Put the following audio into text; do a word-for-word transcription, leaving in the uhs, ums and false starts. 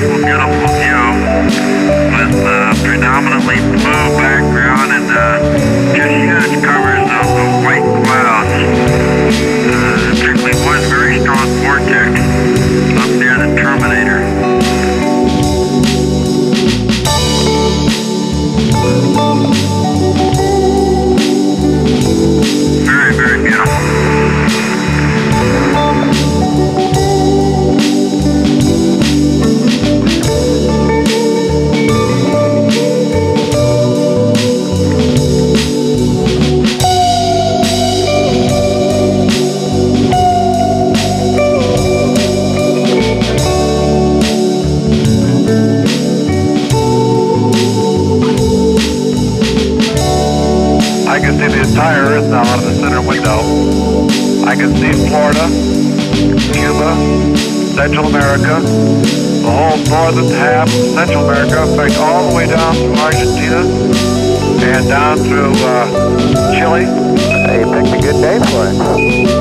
beautiful, beautiful view with uh, predominantly blue background and uh, just huge covers of, of white clouds. Uh, particularly one very strong vortex up near the terminator. Very, very beautiful. I can see the entire Earth now out of the center window. I can see Florida, Cuba, Central America, the whole northern half of Central America, in fact all the way down through Argentina and down through uh, Chile. Hey, you picked a good day for it.